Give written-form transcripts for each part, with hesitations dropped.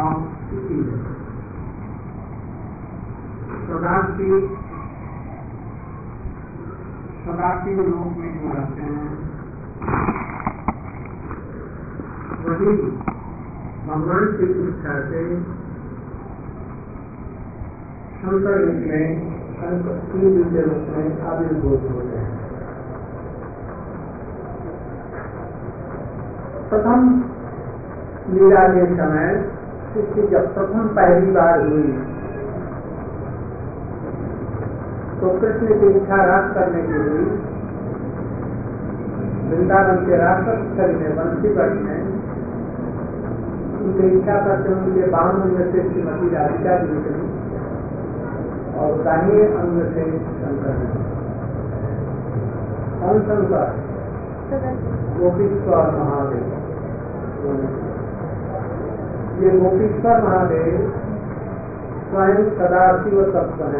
Of is. Sadashiv लोक में जो रहते हैं वही भगवान की इच्छा से शंकर रूप में शिव के रूप में आविर्भूत होते हैं। प्रथम लीला के समय सृष्टि जब प्रथम पहली बार हुई तो कृष्ण की इच्छा रास करने की हुई। वृंदावन के राष्ट्र में बंसीगढ़ में उनकी इच्छा करते उनके बामन में से श्रीमती राधिका जी निकली और दाहिने अंग से शंकर ने। कौन शंकर? गोपीश्वर महादेव। ये गोपीश्वर महादेव स्वयं सदाशिव तत्व है।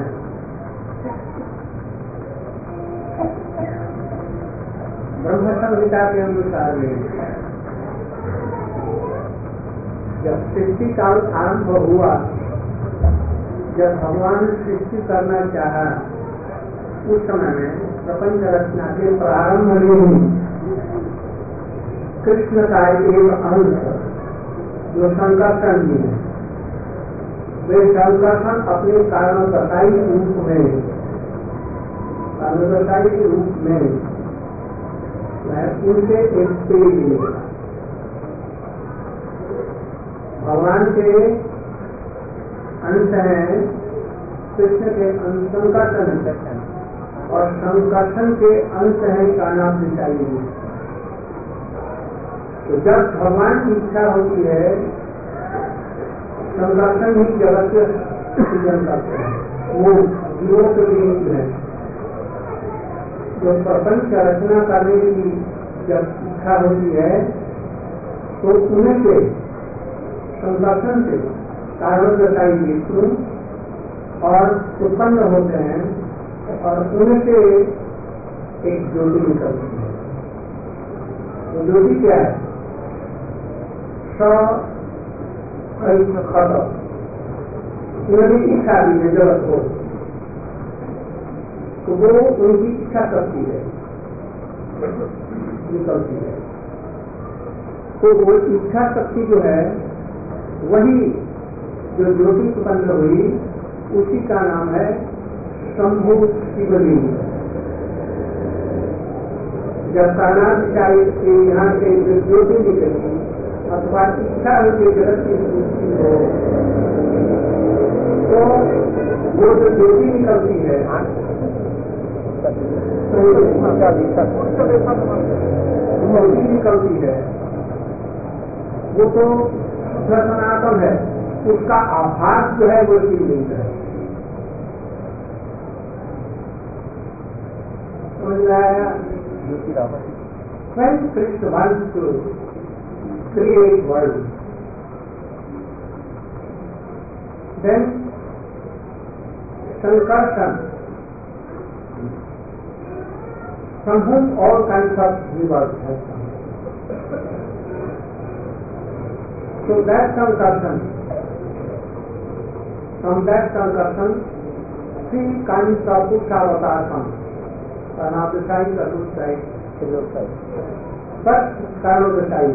ब्रह्म संहिता के अनुसार जब सृष्टि काल आरंभ हुआ, जब भगवान ने सृष्टि करना चाहा, उस समय में प्रपंच रचना के प्रारंभ में कृष्ण का एक अंश जो संकर्षण भी है, वे संकर्षण अपने कारणदशाई रूप में उनके एक पेड़ मिलेगा। भगवान के अंश हैं कृष्ण के संकर्षण और संकर्षण के अंश है कानाभिशाई। तो जब भगवान की इच्छा होती है संकर्षण ही जगत के सृजन करते हैं, वो जीवों के लिए है। जो प्रपंच रचना करने की जब इच्छा होती है तो उन्हें से संकर्षण से कारणदशाई विष्णु और उत्पन्न होते हैं और उन्हें से एक ज्योति निकलती है। तो ज्योति क्या है? उन्हें इच्छा भी है जगत को, तो वो उनकी इच्छा करती है निकलती है। तो वो इच्छा शक्ति जो है वही जो ज्योति उत्पन्न हुई उसी का नाम है शंभु शिवलिंग। जब कानाधिशाई से यहाँ से जो ज्योति निकली अथवा इच्छा होती जगत की सृष्टि हो, तो वो जो ज्योति निकलती है निकलती है वो तो सनातन है, उसका आभास जो है वो शिवलिंग है। समझ में आया? When Krishna wants to create world, then Sankarshan, from whom all kinds of universe has come. So that Sankarshan, from that Sankarshan, 3 kinds of Uttavatar come. Karanodasai, Kadusai, Chidosai. First, Karanodasai.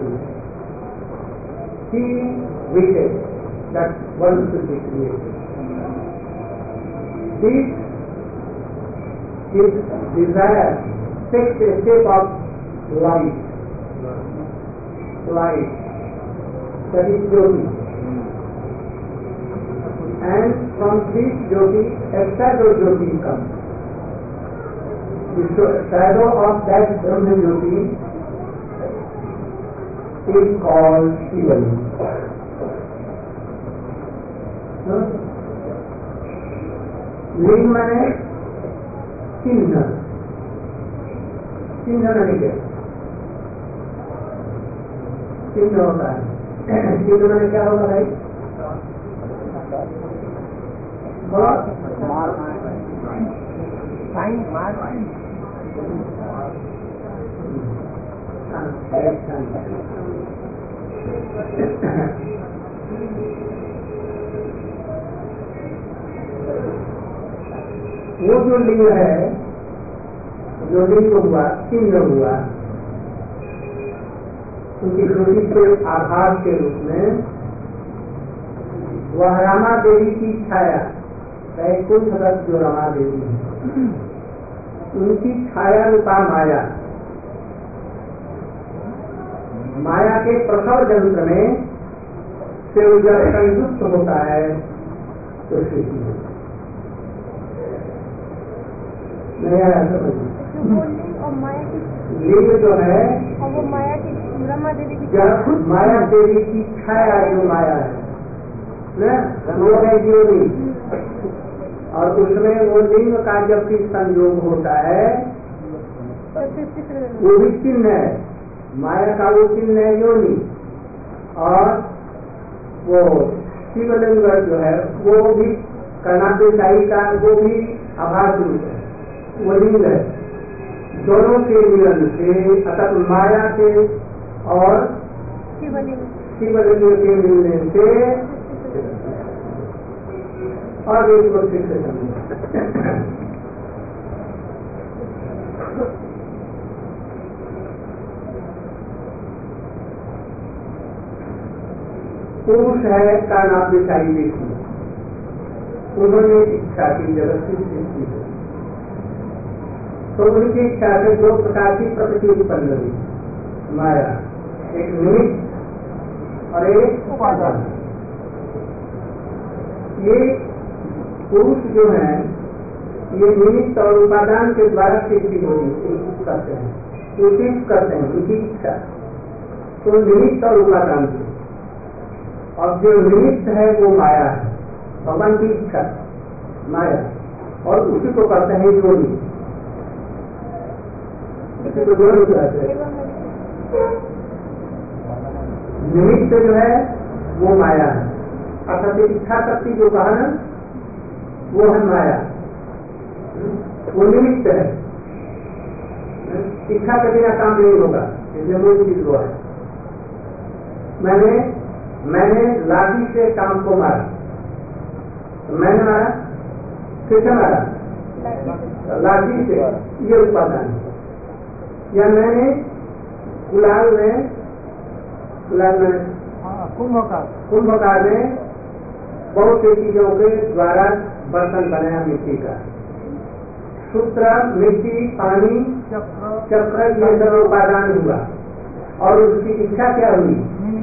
He wishes that one should be created. This his desire takes a shape of light, that is Jyoti. And from this Jyoti, a shadow Jyoti comes. The shadow of that Brahma Jyoti is called Shivaling. लिंग माने चिन्ह, चिन्ह नहीं है, चिन्ह होता है। चिन्ह माने क्या होगा भाई? वो जो लिंग है, जो लिंग हुआ, चिन्ह हुआ, उनकी श्रुति के आभास के रूप में वह रमा देवी की छाया, कुल सदस्य जो रमा देवी है, उनकी छाया रूपा माया, माया के प्रसव यंत्र में से जब संयुक्त होता है तो सृष्टि होती है। नहीं आया समझ? लिंग जो है और वो माया की रमा देवी की माया देवी की छाया, जो माया है ना, वो है योनि, और उसमें वो लिंग का जब भी संयोग होता है वो भी चिन्ह है, माया का वो चिन्ह है योनि, और वो शिवलिंग जो है वो भी कर्णाटक का वो भी आभास रूप है, वो लिंग है। दोनों के मिलन से, अर्थात माया के और शिवलिंग के मिलने से और एक बार फिर से पुरुष है का नाम दिखाई देती, उन्होंने इच्छा की जगत की सृष्टि है, तो उनकी इच्छा से दो प्रकार की प्रकृति उत्पन्न हुई, माया, एक निमित्त और एक उपादान। ये पुरुष जो है ये निमित्त और उपादान के द्वारा सृष्टि होगी करते हैं, उचित करते हैं उनकी इच्छा, तो निमित्त और उपादान से, और जो निमित्त है वो माया है, भगवान की इच्छा माया, और उसी को करते हैं योनि, उसी को योनि कहते हैं। निमित्त जो है वो माया है, अर्थात इच्छा शक्ति जो कहा ना वो है माया, वो निमित्त है, इच्छा के बिना काम नहीं होगा, इसलिए वो चीज हुआ है। मैंने लाठी से काम को मारा, तो मैंने मारा, किससे मारा? लाठी से, ये उपादान है। या मैंने गुलाल में कुंभकार में बहुत सी चीजों के द्वारा बर्तन बनाया मिट्टी का, सूत्र, मिट्टी, पानी, चक्र, ये सब उपादान हुआ, और उसकी इच्छा क्या हुई?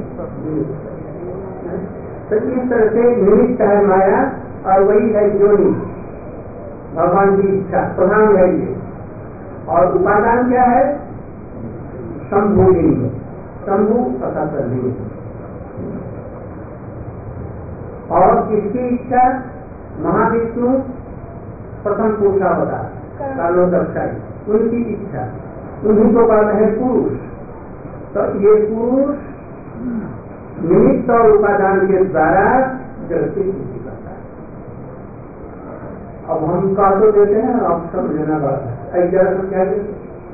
तो इस तरह से निमित्त है माया, और वही है योनि, भगवान की इच्छा प्रधान है ये, और उपादान क्या है? शंभुलिंग, शंभु अर्थात लिंग, और किसकी इच्छा? महाविष्णु प्रथम पुरुषावतार कालोदक्षाई, उनकी इच्छा, उन्हीं को कहते हैं पुरुष। तो ये पुरुष निमित्त और उपादान के द्वारा जगत की सृष्टि करता है। अब हम कह तो देते हैं, अब समझना पड़ता है, एक जगह समझा देते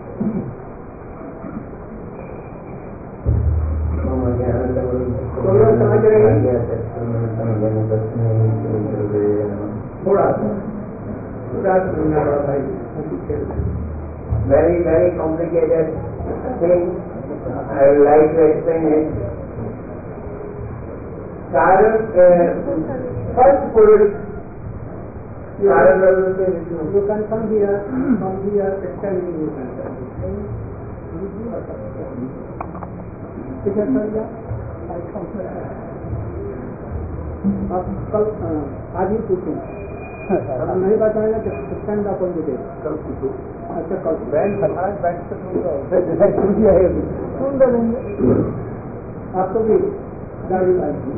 समझ रहे थोड़ा भाई, very complicated thing. I would like to explain it. First Purush, you can come here, extending you can आप कल आज ही पूछो, नहीं बताएगा तो स्टैंड अपन दे कल पूछो। अच्छा कल बैंक सुन देंगे आपको भी गाड़ी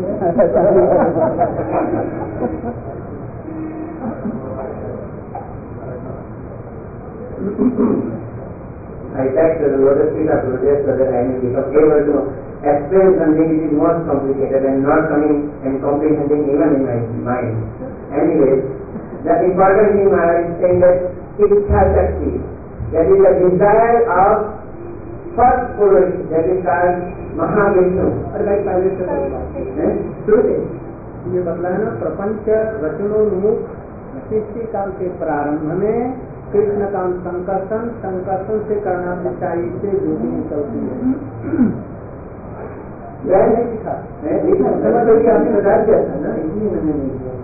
I like the Lotus Feet of Lotus so that I may become able to explain something which is more complicated and not coming and comprehending even in my mind. Anyway, the important thing I is saying that Ichha Shakti, that is the desire of first Purush, that is called Mahavishnu. ये बदला है ना, प्रपंच रचनोन्मुख सृष्टि काल के प्रारंभ में कृष्ण का संकर्षण, संकर्षण से कर्णाधिशायी से ज्योति निकलती है। मैंने लिखा, समझ लीजिए आपने बता दिया था ना, इसलिए मैंने नहीं किया।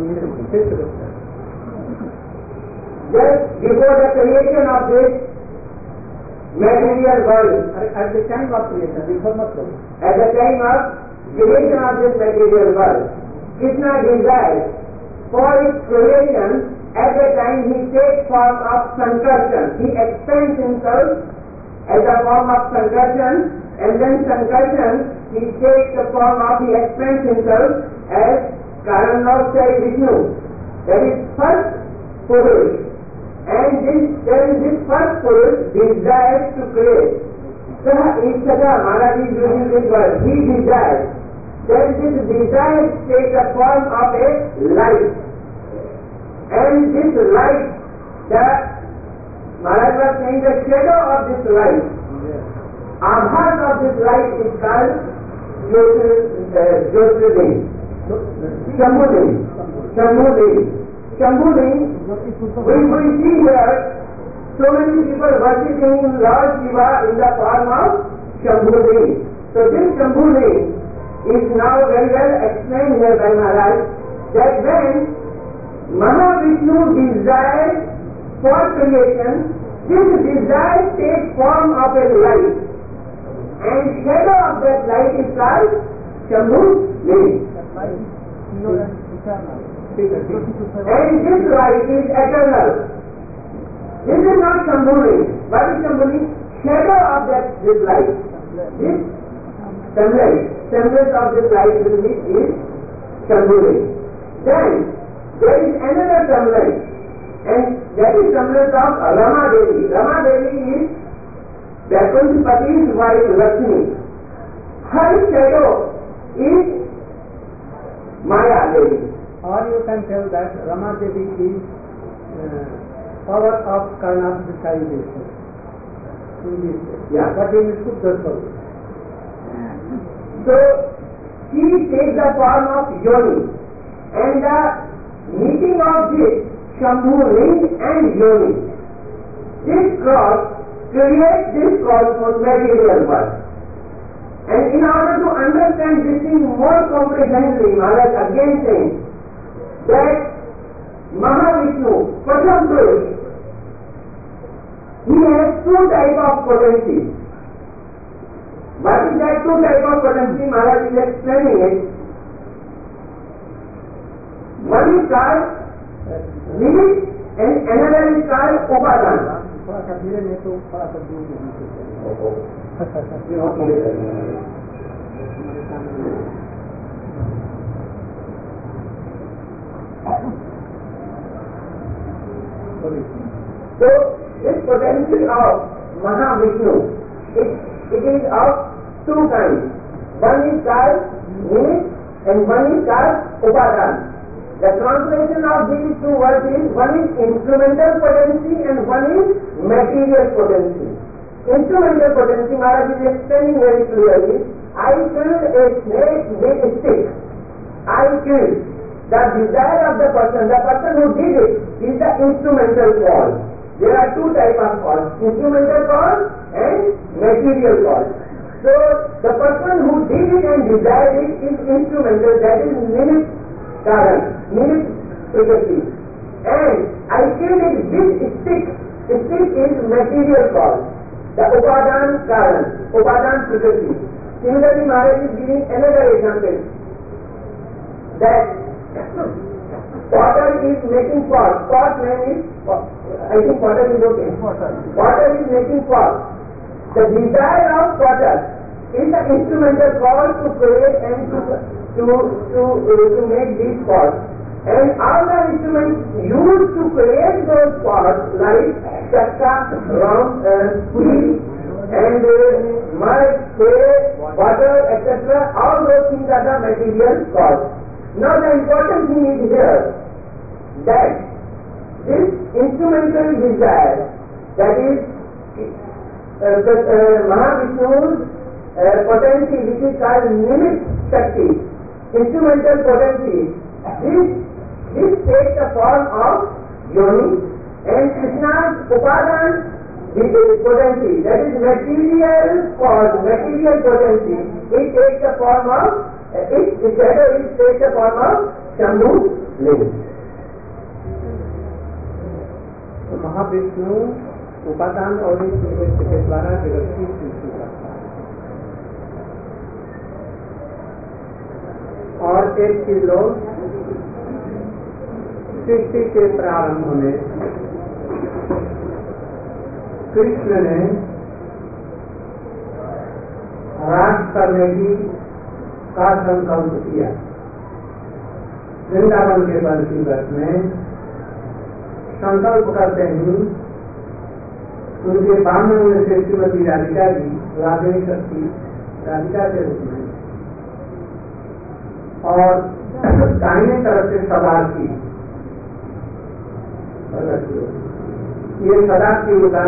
Just before the creation of this material world, at the time of creation, before मत करो, at the time of creation of this material world, Krishna desired for its creation. At the time he takes form of Sankarshan. He expands himself as a form of Sankarshan, and then Sankarshan he takes the form of, he expands himself as Karanavsai Vishnu. That is first Purush. And this first Purush desires to create. Saha Ishaka Maharaj is using this word. He desires. Then this desire takes the form of a light. And this light, the Maharaj was saying the shadow of this light, Abhas of this light is called Jyotirling. Shambhuling. We see here so many people worshipping Lord Shiva in the form of Shambhuling. So this Shambhuling is now very well explained here by Maharaj, that when Mahavishnu desires for creation, this desire takes form of a light, and shadow of that light is called Shambhuling. And this light is eternal. This is not Shambhuling. What is Shambhuling? Shadow of this light. This semblance of this light is Shambhuling. Then there is another semblance, and that is semblance of Rama Devi. Rama Devi is Vaikuntapati's wife Lakshmi. Her shadow is Maya Devi. Or you can tell that Rama Devi is power of Karnataka Vishnu. Yeah. But in Sutta. So she takes the form of Yoni, and the meeting of this Shambhuling and Yoni, this cross creates this cosmos material world. And in order to understand this thing more comprehensively, Maharaj again saying that Mahavishnu, Pratham Purush, he has two types of potency. What is that two types of potency? Maharaj is explaining it. One is called limit and another is called upadan. So this potency of Mahavishnu, it is of two kinds. One is called limit and one is called upadan. The translation of these two words is, one is instrumental potency and one is material potency. Instrumental potency, Maharaj is explaining very clearly. I killed a snake with a stick. I killed. The desire of the person who did it, is the instrumental cause. There are two types of cause, instrumental cause and material cause. So the person who did it and desired it is instrumental, that is limit karan, limit prakati. And I killed it with stick. Stick is material cause. The upadan karan, upadan prakati. Similarly, Maharaj is giving another example, that potter is making pot. Pot name is, I think potter is okay. Potter is making pot. The desire of potter is the instrumental cause to create and to make these pots. And all the instruments used to create those pots, like chakka, round, puri, and mud, clay, water, etc., all those things are the material cause. Now the important thing is here that this instrumental desire, that is Mahavishnu's potency, which is called Nimit Shakti, instrumental potency, this this takes the form of yoni, and Krishna's upadan potency, that is material form, material potency, it takes the form of, its shadow takes the form of Shambhu Linga. Mahavishnu उपादान और इस निमित्त के द्वारा जगत की सृष्टि करता है। और एक चीज लोग सृष्टि के प्रारंभ में कृष्ण ने राज करने की का संकल्प किया। वृंदावन के बंसीवत में संकल्प करते ही उनके बामन में से श्रीमती राधिका जी राधे शक्ति राधिका के रूप में और दाहिने तरफ से सदाशिव ये सदाशिव का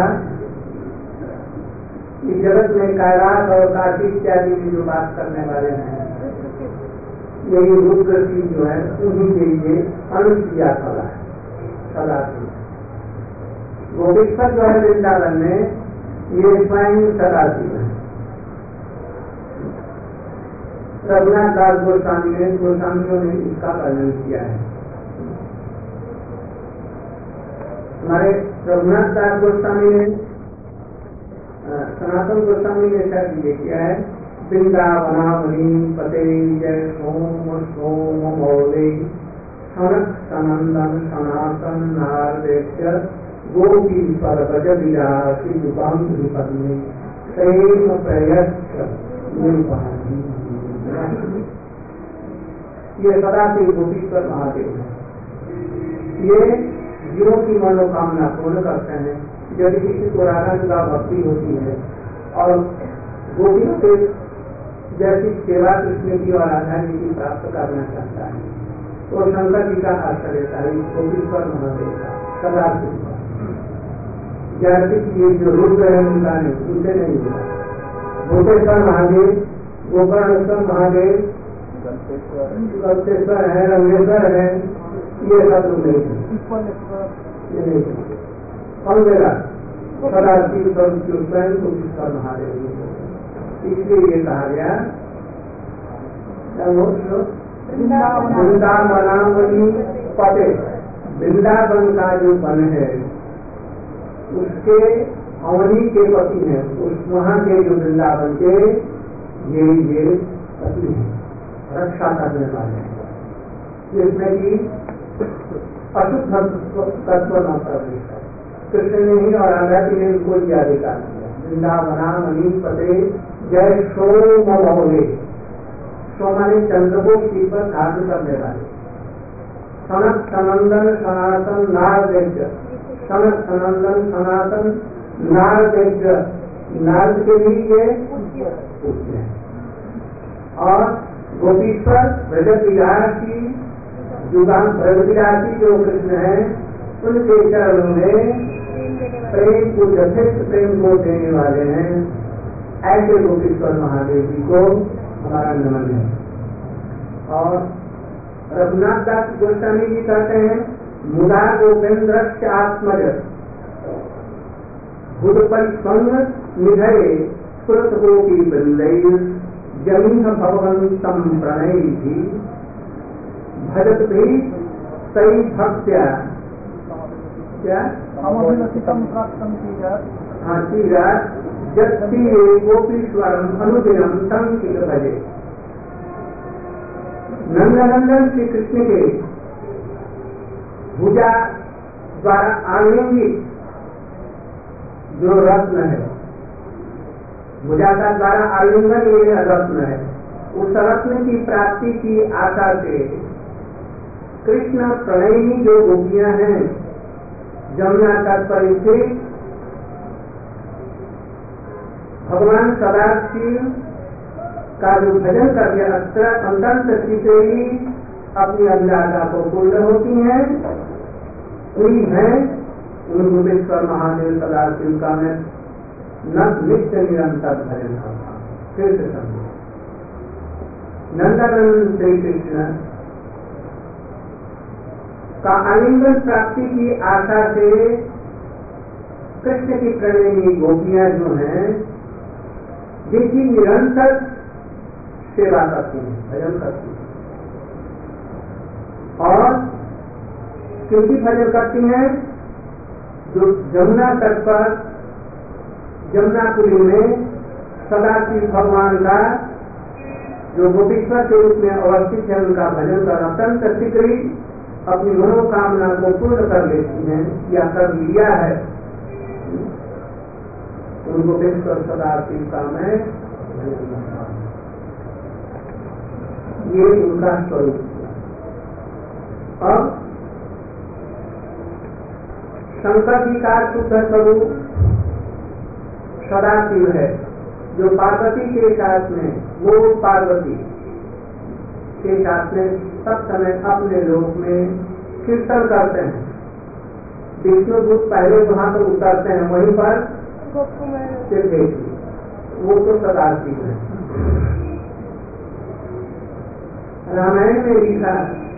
इस जगत में कैलाश और काशी इत्यादि में जो बात करने वाले हैं यही रूपकृति जो है उन्हीं के लिए अनुष्ठिया कला है। सदाशिव गोपेश्वर जो है वृंदावन में ये स्वयं सदाशिव है। रघुनाथ दास गोस्वामियों ने इसका वर्णन किया है। हमारे रघुनाथ दास गोस्वामी ने सनातन गोस्वामी ने शायद ये किया है, वृंदावनावनी पते जय सोम सोम मौले सनक सनंदन सनातन नारदेश्य गोपी पर गज विरासी बंधु पद्मे प्रेम प्रयच्छ निरुपाधि। ये सदाशिव गोपीश्वर महादेव है। ये जीवों की मनोकामना पूर्ण करते हैं। यदि किसी को राधा का भक्ति होती है और गोपियों के जैसी सेवा कृष्ण की और राधा जी की प्राप्त करना चाहता है तो शंकर जी का आश्रय लेता है। गोपीश्वर महादेव का सदाशिव जैसे ये जो रूप है उनका नहीं, उनसे नहीं मिला। गोपेश्वर महादेव, गोकर्णेश्वर महादेव, गल्तेश्वर है, रंगेश्वर है, ये सब लोग नहीं है। ये नहीं है कौन देगा? सदाशिव स्वयं गोपेश्वर महादेव। इसलिए ये कहा गया वृंदावनावनी पते, वृंदावन का जो वन है उसके अवनी के पति हैं, उस वहां के जो वृंदावन के ये पति हैं, रक्षा करने वाले हैं, जिसमें कि अशुद्ध तत्व न प्रवेश है। कृष्ण ने ही और राधा जी ने उनको यह अधिकार दिया। वृंदावनावनी पते जय सोम मौले, सोमाने चंद्र को सिर पर धारण करने वाले, सनक सनंदन सनातन नारदेश्य, सनक सनंदन सनातन नारदेश्य, नारद के भी ये पूज्य है। और गोपीश्वर ब्रजविलासी ब्रजविलासी जो कृष्ण है उनके चरणों में प्रेम को यथेष्ट प्रेम को देने वाले हैं। ऐसे गोपीश्वर महादेव जी को हमारा नमन है। और रघुनाथ दास गोस्वामी जी कहते हैं मुदा गोपेन्द्र आत्मज बुध परिस्पन्न निधये स्फुरत गोपी वृंदय जमीन भगवंतम प्रणय भी भजत भी सही भक्त्या क्या जत्ती गोपीश्वरम अनुदिनम संकित भजे। नंदनंदन श्री कृष्ण के भुजा द्वारा आलिंगित जो रत्न है, भुजा का द्वारा आलिंगन ये रत्न है, उस रत्न की प्राप्ति की आशा से कृष्ण प्रणयिनी जो गोपियां हैं जमुना तट पर स्थित भगवान सदाशिव का जो भजन करके अंतर शक्ति से ही अपनी अभिलाषा को पूर्ण होती हैं, वही है उन गोपेश्वर महादेव सदाशिव का मैं नित्य निरंतर भजन करता हूँ। फिर से समझो, नंदनंदन श्री कृष्ण का आलिंगन प्राप्ति की आशा से कृष्ण की प्रेमी गोपियां जो हैं जिनकी निरंतर सेवा करती हैं, भजन करती हैं, और किनकी भजन करती हैं? जो जमुना तट पर जमुनापुरी में सदाशिव भगवान का जो गोपीश्वर के रूप में अवस्थित है उनका भजन कर अत्यंत शीघ्र अपनी मनोकामना को पूर्ण कर लेती हैं या कर लिया है। उन गोपेश्वर सदाशिव का मैं ये उनका स्वरूप। अब शंकर जी का शुद्ध स्वरूप सदाशिव है, जो पार्वती के साथ में वो पार्वती के साथ में सब समय अपने लोक में कीर्तन करते हैं। विष्णु दूत पहले वहां पर उतरते हैं, वहीं पर वो तो सदाशिव है। रामायण में लिखा,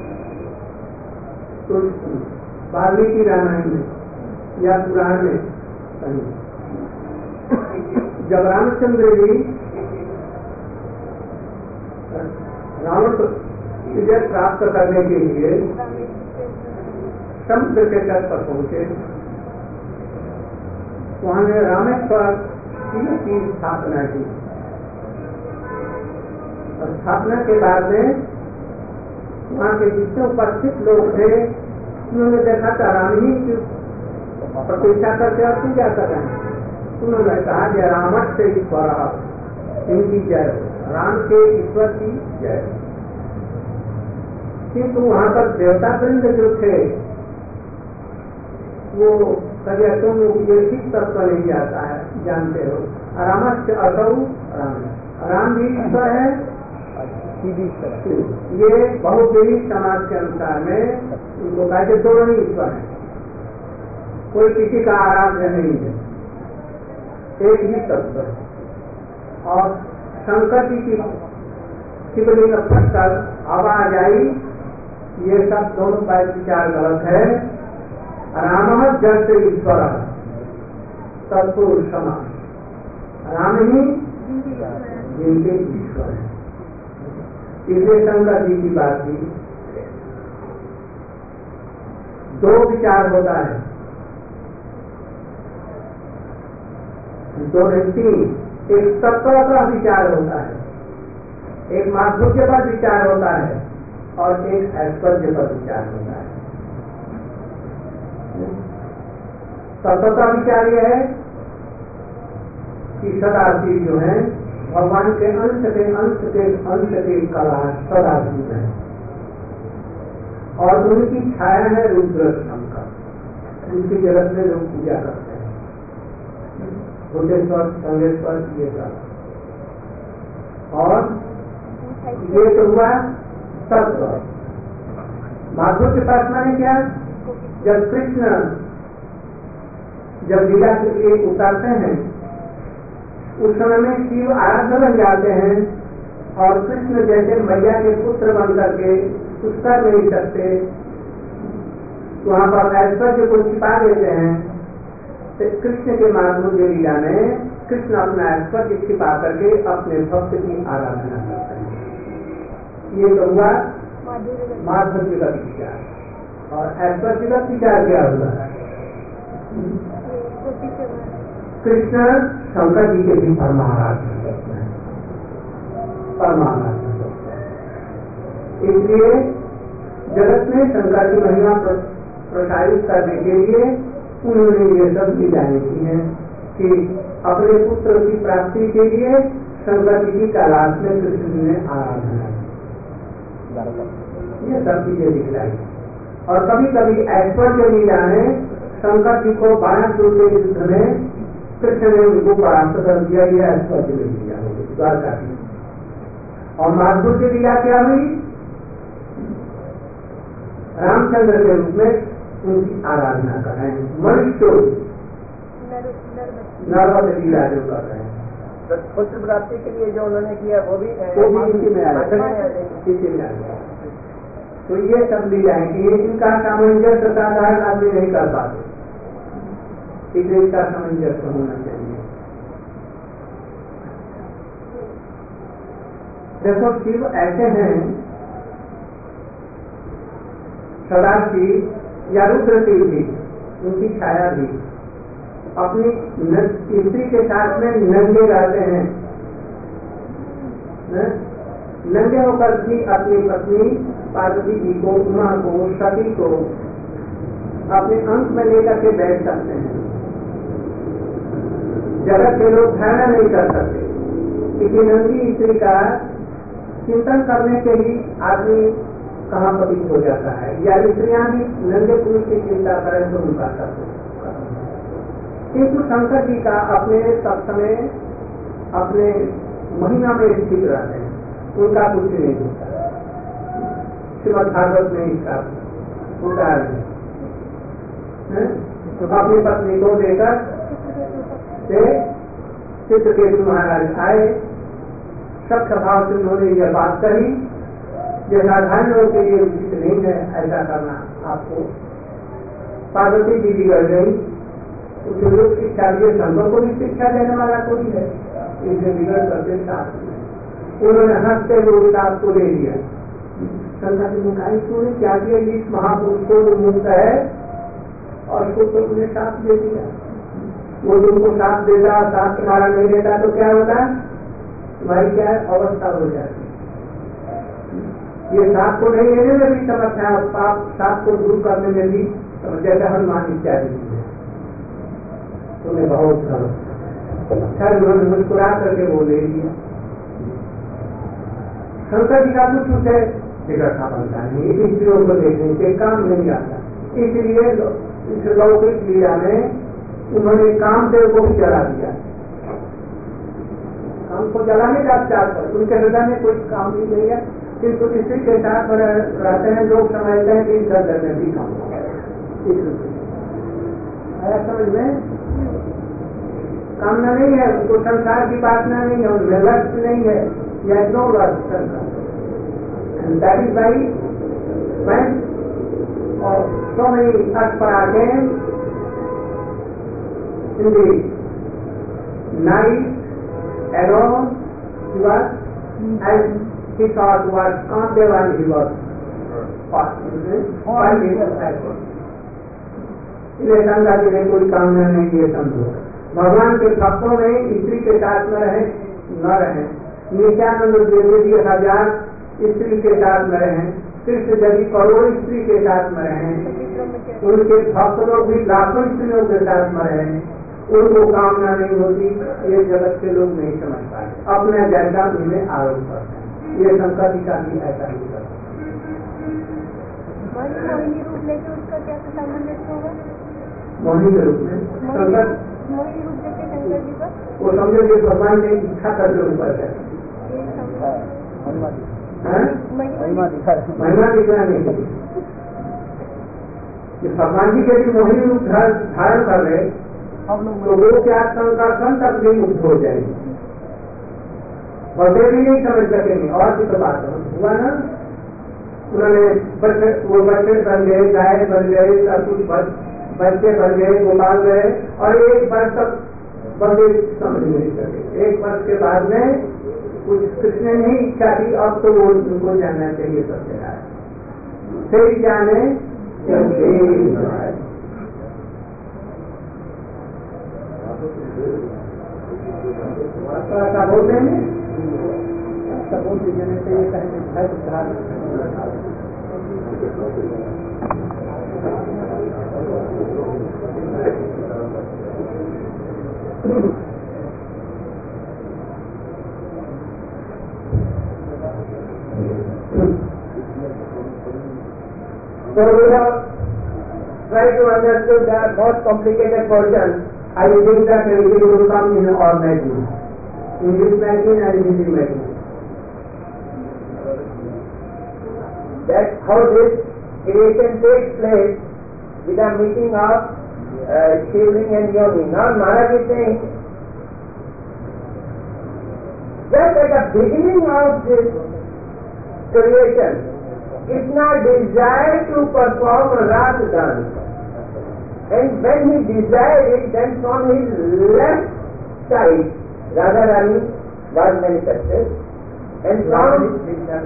तो वाल्मीकि रामायण में या पुराण में कहीं, जब रामचंद्र जी रावण को विजय प्राप्त करने के लिए समुद्र के तट पर पहुंचे, वहां ने रामेश्वर की स्थापना की। और स्थापना के बाद में वहां के जितने उपस्थित लोग थे उन्होंने देखा था राम ही की प्रतिष्ठा करके और पूजा कर रहे हैं। उन्होंने कहा जय रामट से ईश्वर, इनकी जय, राम के ईश्वर की जय। किंतु वहां पर देवता वृंद जो थे वो कभी तुम ये ठीक तत्व नहीं जाता है, जानते हो, रामस्य असौ राम, राम भी ईश्वर है, ये बहुदेवी समाज के अनुसार में उनको कहते दोनों ही ईश्वर है, कोई किसी का आराध्य नहीं है, एक ही तत्व है। और शंकर जी की शिवलिंग पर आवाज आई, ये सब दोनों का विचार गलत है। राम जल से ईश्वर तत्पुरुष समान, राम ही जिनके ईश्वर है। इसलिए शंकर जी की बात की दो विचार होता है, दो व्यक्ति, एक तत्व का विचार होता है, एक माधुर्य पर विचार होता है और एक ऐश्वर्य पर विचार होता है। तत्व का विचार यह है कि सदाशिव जो है भगवान के अंश के कला सदाशिव है और उनकी छाया है रुद्र शंकर, उनकी जगत में लोग पूजा करते हैं, रुद्रेश्वर संगेश्वर ये सब। और ये तो हुआ तत्व। माधुर्य पास माने क्या? जब कृष्ण जब लीला के लिए उतारते हैं उस समय में शिव आराध्य बन जाते हैं और कृष्ण जैसे मैया के पुत्र बन करके कुछ कर नहीं सकते, वहां पर ऐश्वर्य को छिपा देते हैं। तो कृष्ण के माधुर्य लीला में कृष्ण अपना ऐश्वर्य छिपा करके अपने भक्त की आराधना करते हैं। ये तो हुआ माधुर्य का विचार। और ऐश्वर्य का विचार क्या हुआ? कृष्ण शंकर जी के भी परमाराध्य करते हैं, परमाराध्य करते हैं। इसलिए जगत में शंकर की महिमा प्रसारित करने के लिए उन्होंने ये सब विधाएं की हैं कि अपने पुत्र की प्राप्ति के लिए शंकर जी की कैलाश में कृष्ण जी ने आराधना की, ये सब चीजें दिखलाई। और कभी कभी ऐश्वर्य लीला में शंकर जी को 12 के युद्ध में कृष्ण ने उनको परास्त कर दिया, यह ऐश्वर्य लीला हो गई द्वारका की। और माधुर्य लीला क्या हुई? रामचंद्र के रूप में उनकी आराधना कर रहे हैं, मनुष्य नर्मद लीला जो कर रहे हैं। पुत्र प्राप्ति के लिए जो उन्होंने किया वो भी इसी में आ गया। तो ये सब लीलाएं इनका सामंजस्य साधारण आदमी नहीं कर पाते, इसलिए इसका सामंजस्य होना चाहिए। देखो शिव ऐसे हैं, सदाशिव या रुद्रशिव भी, उनकी छाया भी अपनी स्त्री के साथ में नंगे रहते हैं। नंगे होकर भी अपनी पत्नी पार्वती जी को, उमा को, सती को अपने अंक में लेकर के बैठ सकते हैं। जगत के लोग धारणा नहीं कर सकते, क्योंकि नंगी स्त्री का चिंतन करने के ही आदमी कहाँ पतित हो जाता है, या स्त्रियां भी नंगे पुरुष की चिंता करें तो उनका सब। किंतु शंकर जी का अपने सत्समय अपने महिमा में स्थित रहते हैं, उनका कुछ नहीं होता। श्रीमद् भागवत में इसका उदाहरण है। अपनी पत्नी को देकर चित्रकेतु महाराज आए, सख्त भाव से उन्होंने यह बात कही, यह साधारण लोगों के लिए उचित नहीं है ऐसा करना आपको। पार्वती जी बिगड़ गई, तो लोग शिक्षा दिए, संघों को भी शिक्षा देने वाला कोई है, इसलिए बिगड़ करके साथ में उन्होंने हंसते हुए साथ को ले लिया। शंकर जी ने कहा तूने क्या किया, इस महापुरुष को जो मुक्त है और उसको तो तुमने साथ दे दिया। वो तुमको साथ देता, साथ तुम्हारा नहीं देता तो क्या होता, तुम्हारी क्या अवस्था हो जाती। ये साथ को नहीं लेने में भी समस्या, पाप साथ को दूर करने में भी जैसे हनुमान इत्यादि तुम्हें बहुत खैर उन्होंने मुस्कुरा करके वो ले लिया। शंकर जी का कुछ उसे बिगड़ता बनता नहीं, स्त्रियों को देखने से काम नहीं आता, इसलिए इस लौकिक लीला में उन्होंने कामदेव को भी जला दिया। काम को जलाने का चाहते हैं, उनके हृदय में कोई काम भी नहीं है, किंतु स्त्री के साथ रहते हैं, लोग समझते हैं कि इनका घर में भी काम होगा। समझ में कामना नहीं है, उनको संसार की वासना नहीं है, उनमें लक्ष्य नहीं है, या नो लक्ष्य संसार। That is why when so many Ashpara came in the night alone, he was, and he thought was Kamdev and he was इसलिए गंगा जी ने कोई कामना नहीं किए। समझो भगवान के भक्तों में स्त्री के साथ में रहे न रहे, नित्यानंद देवी 1000 स्त्री के साथ में रहे, कृष्ण जब करोड़ स्त्री के साथ में रहे, उनके भक्त लोग भी लाखों स्त्रियों के साथ में रहे, उनको कामना नहीं होती। ये जगत के लोग नहीं समझ पाए, अपने जैसा उन्हें आरोप करते हैं। ये शंकर जी का भी ऐसा ही करते मोहिनी रूप लेके उसका क्या सामंजस्य होगा? मोहिनी के रूप में शंकर, मोहिनी रूप लेके शंकर जी का वो समझो कि भगवान ने इच्छा करके ऊपर है, महिमा दिखना नहीं। भगवान जी के भी मोहिनी रूप धारण कर रहे तो वो क्या संकर्षण तक भी मुक्त हो जाएगी, बच्चे भी नहीं समझ सकेंगे। और भी तो बात हुआ ना, उन्होंने वो बच्चे बन गए, गाय बन गए, सब कुछ बच्चे बन गए, गोपाल गए, और एक वर्ष तक बंदे समझ नहीं सके। एक वर्ष के बाद में कुछ कृष्ण ने इच्छा थी, अब तो वो उनको जानना चाहिए सबसे आए फिर जाने ऐसा बोलते हैं, सबूत देने से ये कहेंगे So we have tried to understand the most complicated portion. I think that it will come in our magazine, English magazine and Hindi magazine. That's how this creation takes place with the meeting of Shivling and Yogi. Now Maharaj is saying, just at the beginning of this creation, Krishna desired to perform Ras dance. And when he desired it, then from his left side, Radharani was manifested. And from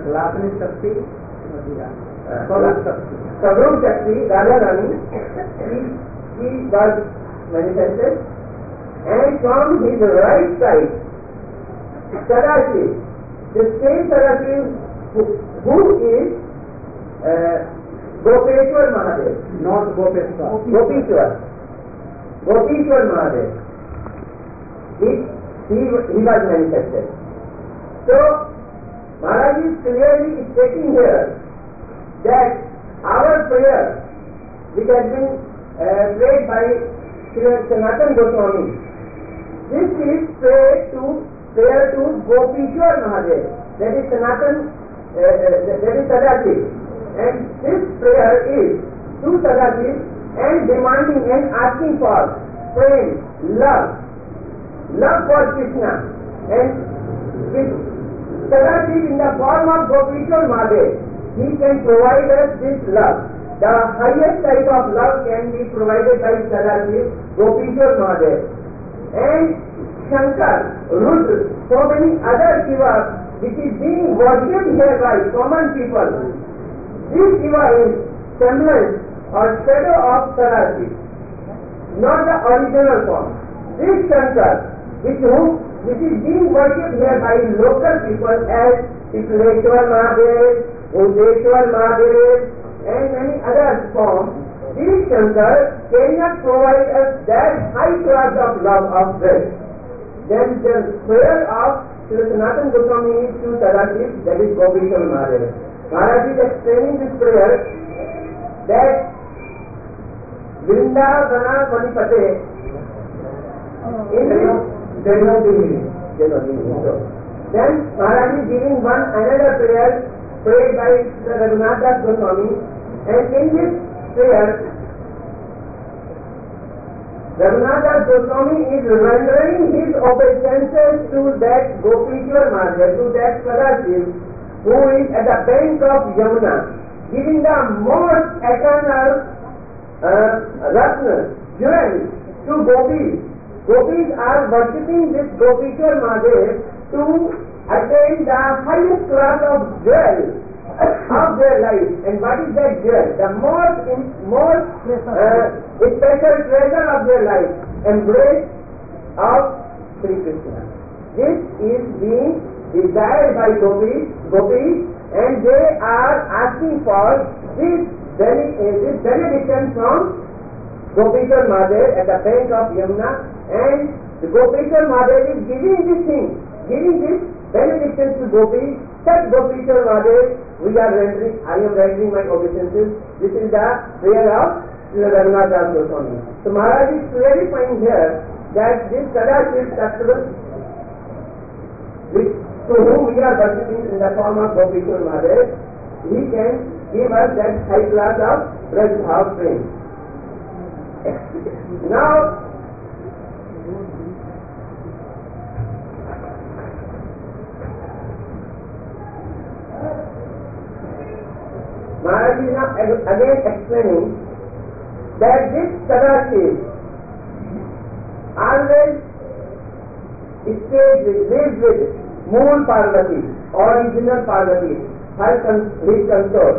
Sabrum Shakti, Radharani, she was manifested. And from his right side, Sadashiv, the same Sadashiv who is Gopeshwar Mahadev, not Gopeshwar. Gopeshwar Mahadev. He was manifested. So, Maharaj is clearly stating here that our prayer, which has been prayed by Sri Sanatana Goswami, this is prayer to Gopeshwar Mahadev, that is Sanatana, that is Sadashiv. And this prayer is to Sadashiv and demanding and asking for praying, love for Krishna. And with Sadashiv in the form of Gopeshwar Mahadev, he can provide us this love. The highest type of love can be provided by Sadashiv, Gopeshwar Mahadev. And Shankar, Rudra, so many other Shivas which is being worshipped here by common people. This Shiva is semblance or shadow of Sadashiv, not the original form. This Shankar, which is being worshipped here by local people as Tikuleshwar Mahadev, Udeshwar Mahadev, and many other forms, this Shankar cannot provide us that high class of love of breath. Then the prayer of Sri Sanatana Goswami is to Sadashiv, that is Gopeshwar Mahadev. Maharaj is explaining this prayer that Vrindavana Manipate in this then Maharaj is giving another prayer prayed by Raghunath Das Goswami, and in this prayer Raghunath Das Goswami is rendering his obeisances to that Gopeshwar Mahadev, to that Sadashiv, who is at the bank of Yamuna, giving the most eternal Ratna, jewels to Gopis. Gopis are worshipping this Gopeshwar Mahadev to attain the highest class of jewel of their life. And what is that jewel? The most special treasure of their life, embrace of Sri Krishna. This is being desired by gopis, and they are asking for this benediction from Gopeshwar Mahadev at the bank of Yamuna, and the Gopeshwar Mahadev is giving this benediction to gopis. Such Gopeshwar Mahadev, I am rendering my obeisances. This is the prayer of Sri Raghunath Das Goswami. So Maharaj is clarifying here that this Sadashiv Tattva, to whom we are worshipping in the form of Gopeshwar Mahadev, he can give us that high class of Braj-bhav prem. Now, Maharaj is now again explaining that this Sadashiv always lives with Mool Parvati, original Parvati, his consort.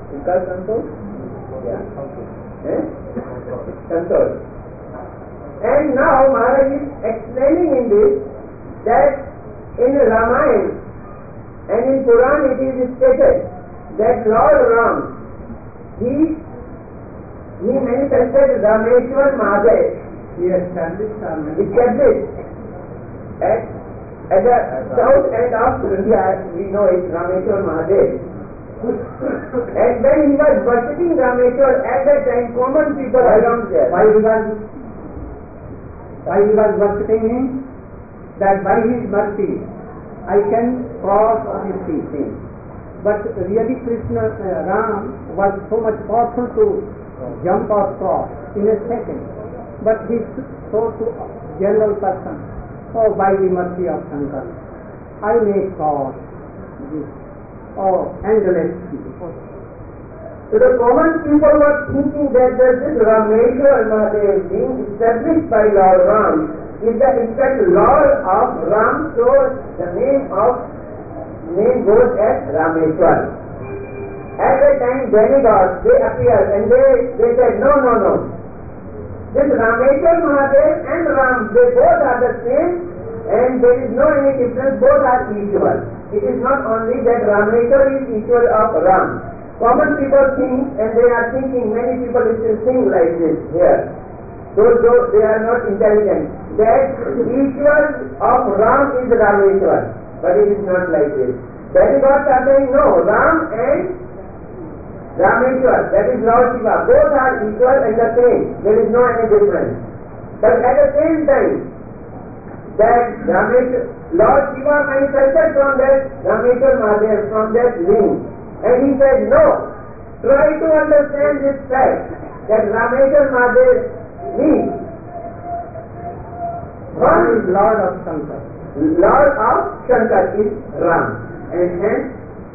Consort. And now Maharaj is explaining in this that in Ramayana and in Puran it is stated that Lord Ram, he manifested Rameshwar Mahadev. He established at the south end of India, we know it, Rameshwar Mahadev. And when he was worshipping Rameshwar, at that time common people around there. Why he was worshipping him? That by his mercy I can cross this sea. But really Krishna, Ram was so much powerful to jump or cross in a second. But he told to general person, oh, by the mercy of Shankar, I may cross this endless sea. So the common people were thinking that this Rameshwar Mahadev being established by Lord Ram is the in fact Lord of Ram, so the name goes as Rameshwar. At that time demigods, they appeared and they said, no. This Rameshwar Mahadev and Ram, they both are the same and there is no any difference, both are Ishwar. It is not only that Rameshwar is Ishwar of Ram. Common people think, and they are thinking, many people still think like this here, though they are not intelligent, that Ishwar of Ram is Rameshwar, but it is not like this. Demigods are saying, no, Ram and Rameshwar, that is Lord Shiva, both are equal and the same, there is no any difference. But at the same time, that Lord Shiva manifested from that Rameshwar Mahadev, from that ring. And he said, no, try to understand this fact that Rameshwar Mahadev means one is Lord of Shankar. Lord of Shankar is Ram. And hence,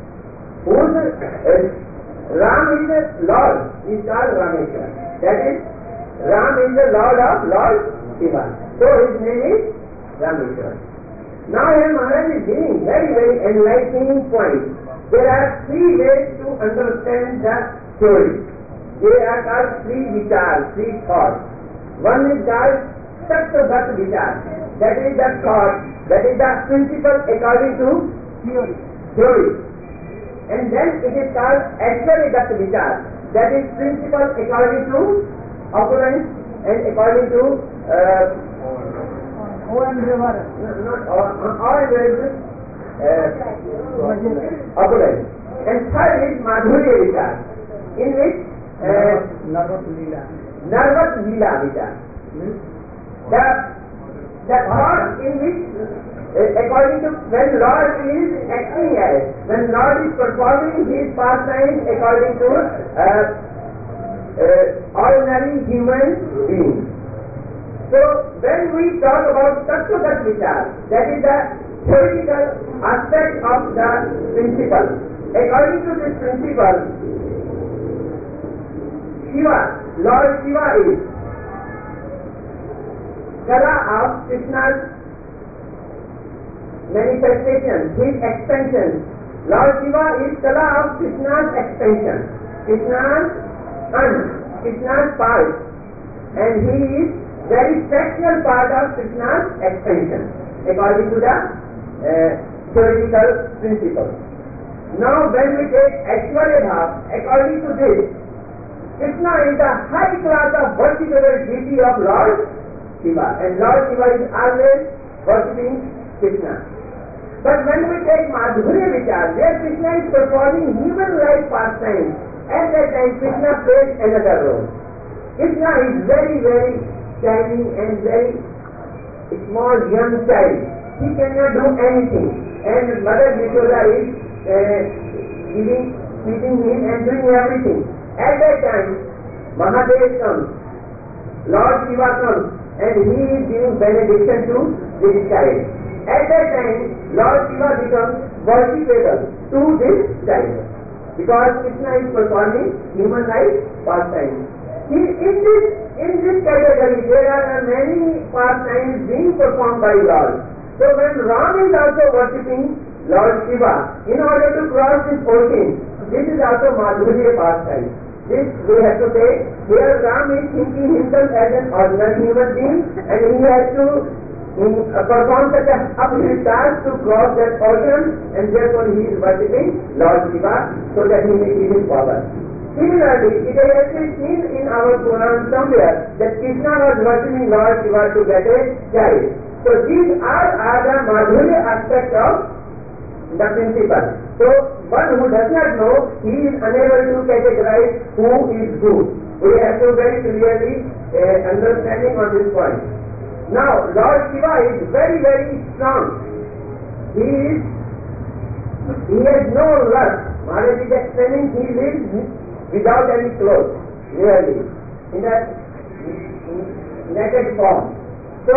Ram is the Lord, is called Rameshwar. That is, Ram is the Lord of Lord Shiva. So his name is Rameshwar. Now here Maharaj is giving very, very enlightening points. There are three ways to understand the theory. They are called three vichars, three thoughts. One is called Tattva vichar. That is the thought, that is the principle according to theory. And then it is called Aishwarya vichar. That is principle according to opulence and according to opulence. And third is Madhurya vichar, in which Narvat Leela vichar. The thought in which, according to when Lord is acting as, when Lord is performing his pastimes according to ordinary human beings. So when we talk about Tattva vichar, that is the theoretical aspect of the principle. According to this principle, Shiva, Lord Shiva is Kala of Krishna's manifestation, his expansion. Lord Shiva is Kala of Krishna's expansion, Krishna's part, and he is very fractional part of Krishna's expansion, according to the theoretical principle. Now when we take Aishwarya Bhav, according to this, Krishna is the high class of worshipable deity of Lord Shiva, and Lord Shiva is always worshipping Krishna. But when we take Madhurya vichar, where Krishna is performing human-like pastimes, at that time Krishna plays another role. Krishna is very, very shining and very small young child. He cannot do anything, and Mother Yashoda is feeding him and doing everything. At that time, Mahadev comes, Lord Shiva comes, and he is giving benediction to this child. At that time, Lord Shiva becomes worshipable to this child, because Krishna is performing human-like pastimes. In this category, there are many pastimes being performed by Lord. So when Ram is also worshipping Lord Shiva, in order to cross this ocean, this is also Madhurya pastime. This we have to take. Here Ram is thinking himself as an ordinary human being, and he has to perform such a uphill task to cross that ocean, and therefore he is worshipping Lord Shiva so that he may give his power. Similarly, it is actually seen in our Puran somewhere that Krishna was worshipping Lord Shiva to get a child. So these are the Madhurya aspects of the principle. So one who does not know, he is unable to categorize who is who. We have to very clearly understanding on this point. Now, Lord Shiva is very, very strong. He has no lust. Maharaj is explaining he lives without any clothes, really, in that naked form. So,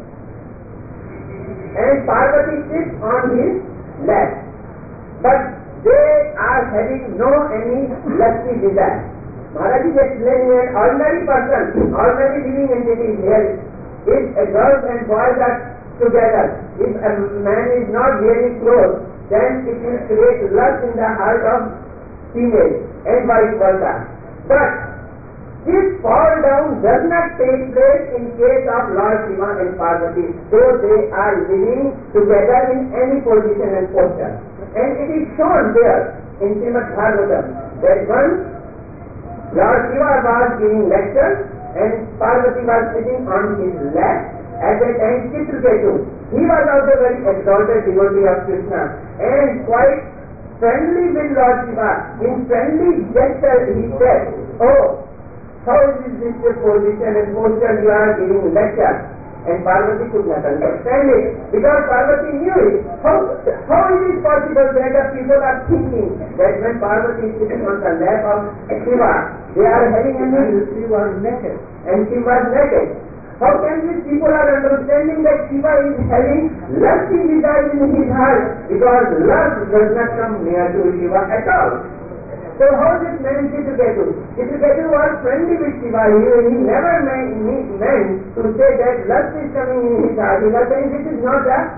and Parvati sits on his lap. But they are having no any lusty desire. Maharaj is explaining an ordinary person, ordinary living entity here. If a girl and boys are together, if a man is not wearing clothes, then it will create lust in the heart of female and vice versa. But this fall down does not take place in case of Lord Shiva and Parvati, though they are living together in any position and posture. And it is shown there in Srimad Bhagavatam that once Lord Shiva was giving lecture and Parvati was sitting on his lap. At that time Chitraketu, he was also very exalted devotee of Krishna and quite friendly with Lord Shiva. In friendly gesture he said, "Oh, how is this position and posture you are giving lecture?" And Parvati could not understand it because Parvati knew it. How is it possible that the people are thinking that when Parvati is sitting on the lap of Shiva, they are having a meal? She was naked. And she was naked. How can these people are understanding that Shiva is having lusty desire in his heart? Because lust does not come near to Shiva at all. So how is it meant Chitraketu? Chitraketu was friendly with Shiva. He never meant to say that lust is coming in his heart. He was saying this is not a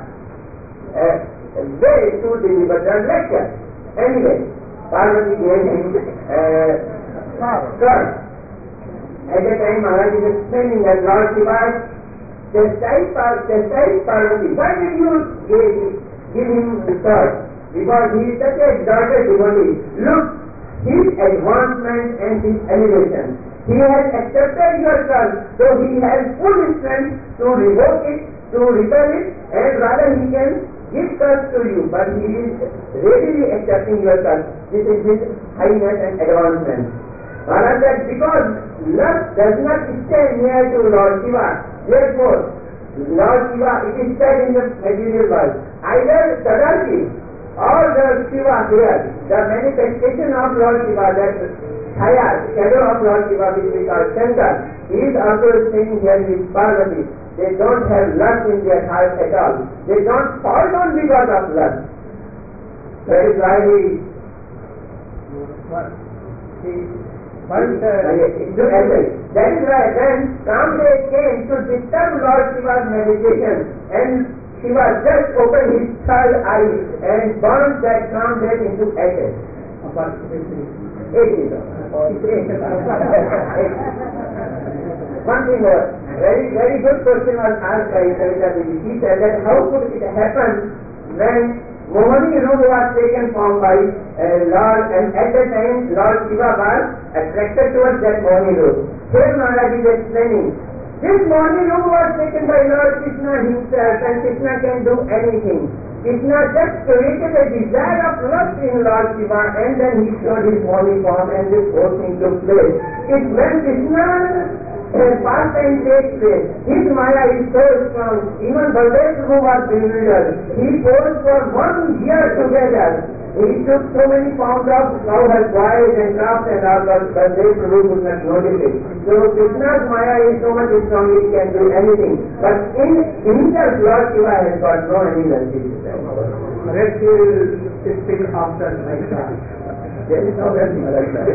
way to deliver the lecture. Anyway, Parvati gave him skirt. At that time Maharaj is explaining that Lord Shiva chastised Parvati. Why did you give him the skirt? Because he is such a exalted devotee. Look, his advancement and his elevation. He has accepted your curse, so he has full strength to revoke it, to repel it, and rather he can give curse to you. But he is readily accepting your curse. This is his highness and advancement. Maharaj said, because lust does not stay near to Lord Shiva, therefore Lord Shiva, it is said in the material world, either Tadarki or the Shiva here, the manifestation of Lord Shiva, that Chaya, shadow of Lord Shiva which we call Shankar, he is also staying here with Parvati. They don't have lust in their heart at all. They don't fall down because of lust. That is why that is why when Kamdev came to disturb Lord Shiva's meditation, and Shiva just opened his third eye and burned that Kamdev into ashes. One thing more, very good question was asked by Savita Devi. She said that how could it happen when Mohani Rupa was taken form by Lord, and at that time Lord Shiva was attracted towards that Mohani Rupa. Here Maharaj is explaining, this Mohani Rupa was taken by Lord Krishna himself, and Krishna can do anything. Krishna just created a desire of lust in Lord Shiva, and then he showed his Mohani form, and this whole thing took place. It's when Krishna pastime takes place, his Maya is so strong, even Baldev who was bewildered, he posed for 1 year together. He took so many forms of cowherd, boys and crafts and all, but Baldev could not notice it. So Krishna's Maya is so much strong, he can do anything. But in himself, Lord Shiva has got no any lusty desire. Rest will speak after like that. There is no lusty desire.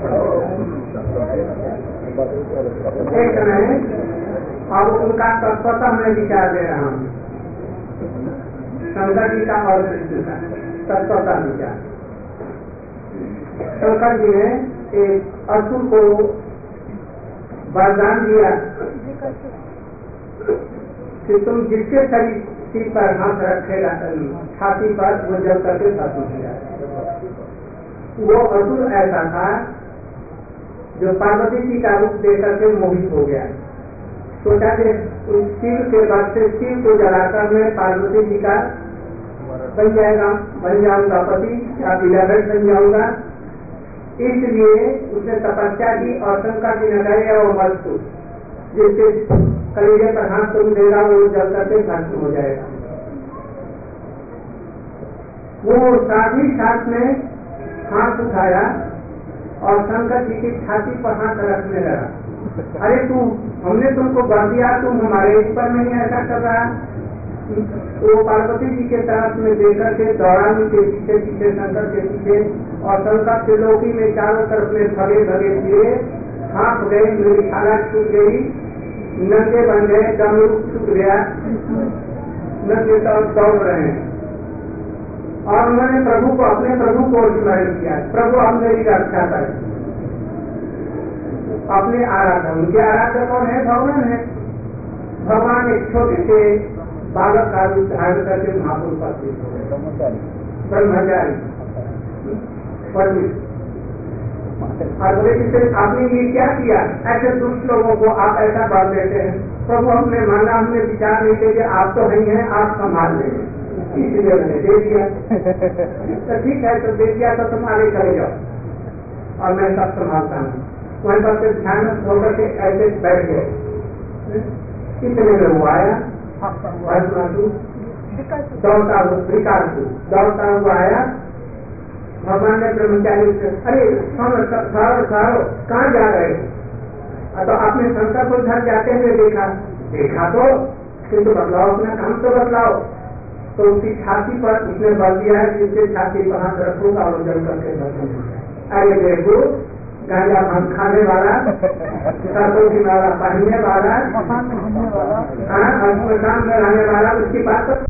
एक समय अब उनका तत्वतः मैं विचार दे रहा हूँ, शंकर जी का और कृष्ण का तत्वतः विचार। शंकर जी ने एक असुर को वरदान दिया कि तुम जिसके शरीर पर हाथ रखेगा छाती पर वो जल करके खत्म हो जाए। वो असुर ऐसा था जो पार्वती जी का रूप देकर के मोहित हो गया। सोचा कि शिव के बाद से शिव को जलाकर मैं पार्वती जी का बन जाऊंगा पति या बिलावट बन जाऊंगा। इसलिए उसने तपस्या की और शंकर जी ने कहा वो वस्तु जिसके कलेजे पर हाथ तुम देगा वो जल करके भस्म हो जाएगा। वो साथ ही साथ में हाथ उठाया और शंकर जी की छाती पर हाथ रखने लगा। अरे हमने तुमको बर दिया, तुम हमारे ऊपर में ही ऐसा कर रहा। तो वो पार्वती जी के तरफ में देकर के दौड़ानी के पीछे पीछे शंकर के पीछे, और शंकर त्रिलोकी में चारों तरफ में भगे भगे फिरे, हाँप गए, मेरी खाला छूट गई, नंगे बन गए, डमरू छूट गया, नंगे तरफ दौड़ रहे हैं। और उन्होंने प्रभु को, अपने प्रभु को स्मरण किया, प्रभु आप मेरी रक्षा करें। अपने आराध्य, उनके आराध्य कौन है? भगवान है। भगवान एक छोटे से बालक का रूप धारण करके महापुरुष उपस्थित हो गए, ब्रह्मचारी। और बोले कि आपने ये क्या किया? ऐसे दुष्ट लोगों को आप ऐसा बात देते हैं। प्रभु हमने माना, हमने विचार नहीं किया कि आप तो नहीं हैं, आप संभाल लेंगे, इसलिए मैंने दे दिया। तो ठीक है, तो दे दिया तो तुम आगे चले जाओ और मैं सब संभालता हूँ। वहीं पर फिर ध्यान होकर के ऐसे बैठ गए। इतने में वो आया, दौड़ता हुआ आया। भगवान ने ब्रह्मचारी से, अरे सारो कहाँ जा रहे हो? तो आपने शंकर को घर जाते हुए देखा तो, किंतु बदलाव अपना काम तो बदलाओ। तो उसकी छाती पर उसने बल दिया है, जिससे छाती पर हाथ रखूंगा और जल करके बचूंगा। अरे देखो, गांजा भांग खाने वाला, सरसों की माला पहनने वाला, मकान में रहने वाला, उसकी बात तो